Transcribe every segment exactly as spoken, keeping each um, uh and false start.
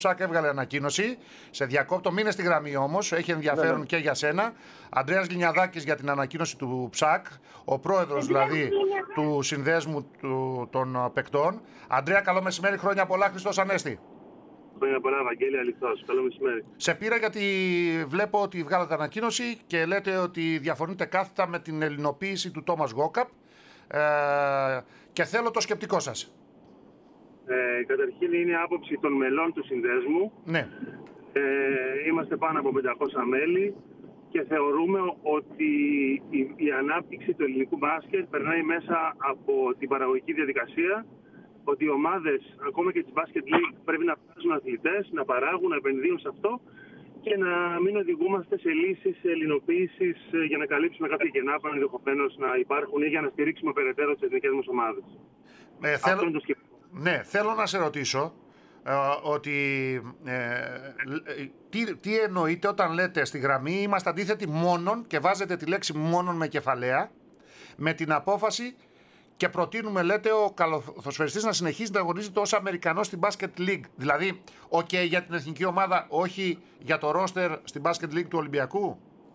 Ψακ έβγαλε ανακοίνωση. Σε διακόπτω, μείνε στη γραμμή όμως. Έχει ενδιαφέρον ναι. και για σένα. Αντρέας Λινιαδάκης για την ανακοίνωση του Ψακ, ο πρόεδρος δηλαδή του συνδέσμου του, των παικτών. Αντρέα, καλό μεσημέρι, χρόνια πολλά, Χριστός Ανέστη. Χρόνια πολλά, Βαγγέλη, αληθώς. Καλό μεσημέρι. Σε πήρα γιατί βλέπω ότι βγάλατε ανακοίνωση και λέτε ότι διαφωνείτε κάθετα με την ελληνοποίηση του Τόμας Γκόκαπ ε, και θέλω το σκεπτικό σας. Ε, καταρχήν είναι η άποψη των μελών του συνδέσμου. Ναι. Ε, είμαστε πάνω από πεντακόσια μέλη και θεωρούμε ότι η, η ανάπτυξη του ελληνικού μπάσκετ περνάει μέσα από την παραγωγική διαδικασία, ότι οι ομάδες, ακόμα και της Basket League, πρέπει να βγάζουν αθλητές, να παράγουν, να επενδύουν σε αυτό και να μην οδηγούμαστε σε λύσεις ελληνοποίησης για να καλύψουμε κάποια κενά που ενδεχομένως να υπάρχουν ή για να στηρίξουμε περαιτέρω τις εθνικές μας ομάδες. Ε, αυτό θέλω... είναι το σκεπτικό. Ναι, θέλω να σε ρωτήσω ε, ότι ε, τι, τι εννοείτε όταν λέτε στη γραμμή είμαστε αντίθετοι μόνον και βάζετε τη λέξη μόνον με κεφαλαία με την απόφαση και προτείνουμε, λέτε, ο καλαθοσφαιριστής να συνεχίζει να αγωνίζεται ως Αμερικανός στην Basket League. Δηλαδή, οκ okay, για την εθνική ομάδα, όχι για το ρόστερ στην Basket League του Ολυμπιακού.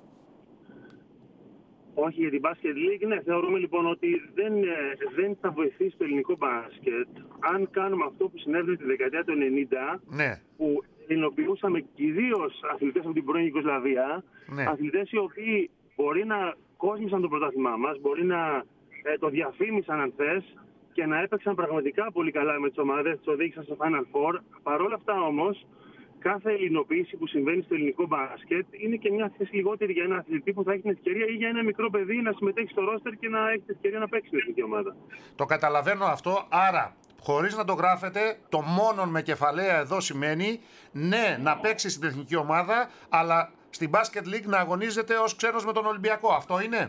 Όχι για την Basket League, ναι. Θεωρούμε λοιπόν ότι δεν, δεν θα βοηθήσει το ελληνικό μπάσκετ αν κάνουμε αυτό που συνέβη τη δεκαετία του ενενήντα, ναι. που ελληνοποιούσαμε κυρίως αθλητές από την πρώην Ιουγκοσλαβία, ναι. αθλητές οι οποίοι μπορεί να κόσμησαν το πρωτάθλημά μας, μπορεί να ε, το διαφήμισαν αν θες και να έπαιξαν πραγματικά πολύ καλά με τις ομάδες, τις οδήγησαν στο Final Four. Παρ' όλα αυτά όμως, κάθε ελληνοποίηση που συμβαίνει στο ελληνικό μπάσκετ είναι και μια θέση λιγότερη για ένα αθλητή που θα έχει την ευκαιρία ή για ένα μικρό παιδί να συμμετέχει στο ρόστερ και να έχει την ευκαιρία να παίξει στην εθνική ομάδα. Το καταλαβαίνω αυτό. Άρα, χωρίς να το γράφετε, το μόνον με κεφαλαία εδώ σημαίνει ναι, να παίξει στην εθνική ομάδα, αλλά στην Basket League να αγωνίζεται ως ξένος με τον Ολυμπιακό. Αυτό είναι.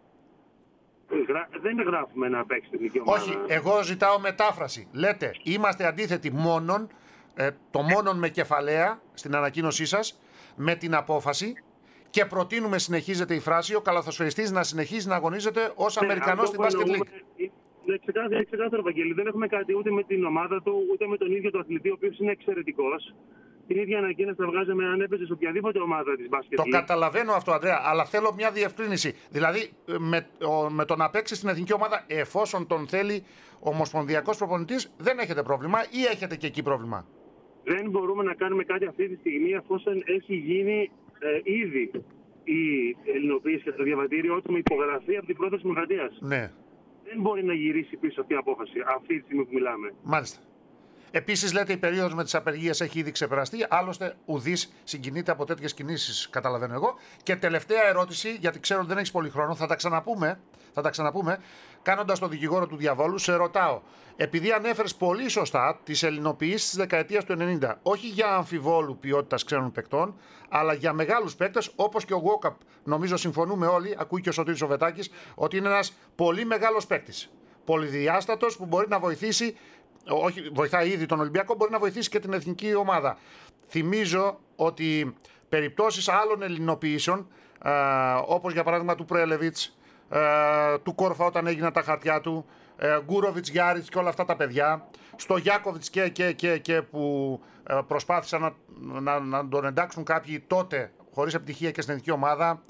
Δεν γράφουμε να παίξει στην εθνική ομάδα. Όχι, εγώ ζητάω μετάφραση. Λέτε, είμαστε αντίθετοι μόνον. Ε, το μόνον με κεφαλαία στην ανακοίνωσή σας, με την απόφαση και προτείνουμε, συνεχίζεται η φράση, ο καλαθοσφαιριστής να συνεχίζει να αγωνίζεται ως ναι, Αμερικανός στην Basket League. Είναι ξεκάθαρο, ξεκάθαρο, Βαγγέλη. Δεν έχουμε κάτι ούτε με την ομάδα του, ούτε με τον ίδιο τον αθλητή, ο οποίος είναι εξαιρετικός. Την ίδια ανακοίνωση θα βγάζαμε αν έπαιζε σε οποιαδήποτε ομάδα της Basket League. Το καταλαβαίνω αυτό, Αντρέα, αλλά θέλω μια διευκρίνηση. Δηλαδή, με, ο, με το να παίξει στην εθνική ομάδα, εφόσον τον θέλει ο ομοσπονδιακός προπονητής, δεν έχετε πρόβλημα ή έχετε και εκεί πρόβλημα? Δεν μπορούμε να κάνουμε κάτι αυτή τη στιγμή εφόσον έχει γίνει ε, ήδη η ελληνοποίηση και το διαβατήριό του με υπογραφή από την πρώτη της Δημοκρατίας. Ναι. Δεν μπορεί να γυρίσει πίσω αυτή η απόφαση αυτή τη στιγμή που μιλάμε. Μάλιστα. Επίσης, λέτε, η περίοδος με τις απεργίες έχει ήδη ξεπεραστεί. Άλλωστε, ουδής συγκινείται από τέτοιες κινήσεις, καταλαβαίνω εγώ. Και τελευταία ερώτηση, γιατί ξέρω ότι δεν έχεις πολύ χρόνο, θα τα ξαναπούμε. Θα τα ξαναπούμε. Κάνοντας το δικηγόρο του διαβόλου, σε ρωτάω, επειδή ανέφερες πολύ σωστά τις ελληνοποιήσεις της δεκαετίας του ενενήντα, όχι για αμφιβόλου ποιότητας ξένων παικτών, αλλά για μεγάλους παίκτες, όπως και ο Γκόκαπ, νομίζω συμφωνούμε όλοι, ακούει και ο Σωτήρης ο Βετάκης, ότι είναι ένας πολύ μεγάλος παίκτης. Πολυδιάστατος που μπορεί να βοηθήσει. Όχι, βοηθάει ήδη τον Ολυμπιακό, μπορεί να βοηθήσει και την εθνική ομάδα. Θυμίζω ότι περιπτώσεις άλλων ελληνοποιήσεων, ε, όπως για παράδειγμα του Πρέλεβιτς, ε, του Κόρφα όταν έγιναν τα χαρτιά του, ε, Γκούροβιτς, Γιάριτς και όλα αυτά τα παιδιά, στο Γιάκοβιτς και, και, και, και που ε, προσπάθησαν να, να, να τον εντάξουν κάποιοι τότε, χωρίς επιτυχία και στην εθνική ομάδα,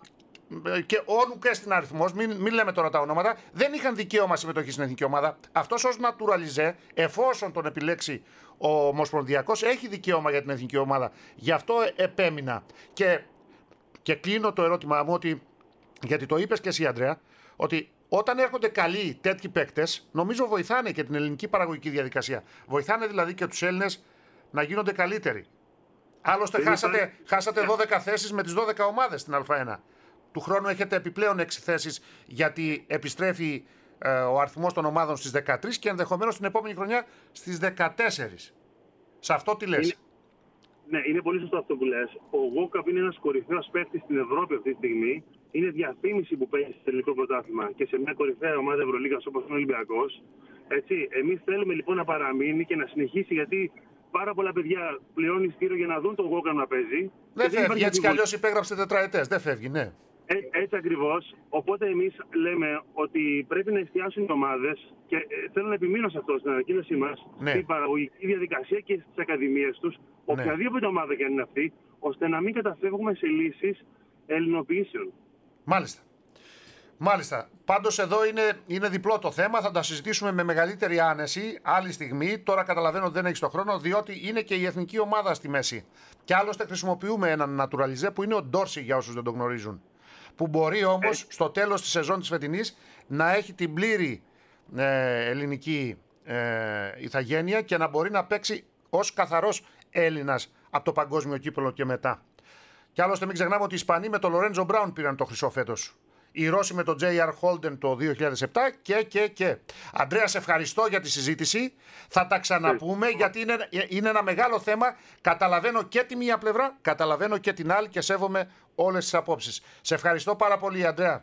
και όνου και στην αριθμός, μην, μην λέμε τώρα τα ονόματα, δεν είχαν δικαίωμα συμμετοχή στην εθνική ομάδα. Αυτός ως naturalize, εφόσον τον επιλέξει ο Ομοσπονδιακός, έχει δικαίωμα για την εθνική ομάδα. Γι' αυτό επέμεινα. Και, και κλείνω το ερώτημά μου, ότι, γιατί το είπες και εσύ, Αντρέα, ότι όταν έρχονται καλοί τέτοιοι παίκτες, νομίζω βοηθάνε και την ελληνική παραγωγική διαδικασία. Βοηθάνε δηλαδή και τους Έλληνες να γίνονται καλύτεροι. Άλλωστε, χάσατε, χάσατε δώδεκα θέσεις με τις δώδεκα ομάδες στην Α1. Του χρόνου έχετε επιπλέον έξι θέσεις, γιατί επιστρέφει ε, ο αριθμός των ομάδων στις δεκατρείς και ενδεχομένως την επόμενη χρονιά στις δεκατέσσερις. Σε αυτό τι λες? Είναι, ναι, είναι πολύ σωστό αυτό που λες. Ο Γκόκαπ είναι ένας κορυφαίος παίκτης στην Ευρώπη αυτή τη στιγμή. Είναι διαφήμιση που παίζει στο ελληνικό πρωτάθλημα και σε μια κορυφαία ομάδα Ευρωλίγας όπως είναι ο Ολυμπιακός. Εμείς θέλουμε λοιπόν να παραμείνει και να συνεχίσει, γιατί πάρα πολλά παιδιά πληρώνουν εισιτήριο για να δουν τον Γκόκαπ να παίζει. Δεν φεύγει, έτσι κι αλλιώς υπέγραψε τετραετές. Δεν φεύγει, ναι. Ε, έτσι ακριβώς. Οπότε εμείς λέμε ότι πρέπει να εστιάσουν οι ομάδες και ε, θέλω να επιμείνω σε αυτό στην ανακοίνωσή μας, ναι. στην παραγωγική διαδικασία και στις ακαδημίες τους, ναι. οποιαδήποτε ομάδα και αν είναι αυτή, ώστε να μην καταφεύγουμε σε λύσεις ελληνοποιήσεων. Μάλιστα. Μάλιστα. Πάντως εδώ είναι, είναι διπλό το θέμα. Θα τα συζητήσουμε με μεγαλύτερη άνεση άλλη στιγμή. Τώρα καταλαβαίνω ότι δεν έχεις το χρόνο, διότι είναι και η εθνική ομάδα στη μέση. Και άλλωστε χρησιμοποιούμε έναν νατουραλιζέ που είναι ο Ντόρση, για όσους δεν τον γνωρίζουν. Που μπορεί όμως ε. στο τέλος της σεζόν της φετινής να έχει την πλήρη ε, ελληνική ε, ηθαγένεια και να μπορεί να παίξει ως καθαρός Έλληνας από το παγκόσμιο κύπελλο και μετά. Και άλλωστε μην ξεχνάμε ότι οι Ισπανοί με τον Λορέντζο Μπράουν πήραν το χρυσό φέτος. Οι Ρώσοι με τον τζέι αρ Holden το δύο χιλιάδες επτά και, και, και. Αντρέα, σε ευχαριστώ για τη συζήτηση. Θα τα ξαναπούμε γιατί είναι, είναι ένα μεγάλο θέμα. Καταλαβαίνω και τη μία πλευρά, καταλαβαίνω και την άλλη και σέβομαι όλες τις απόψεις. Σε ευχαριστώ πάρα πολύ, Αντρέα.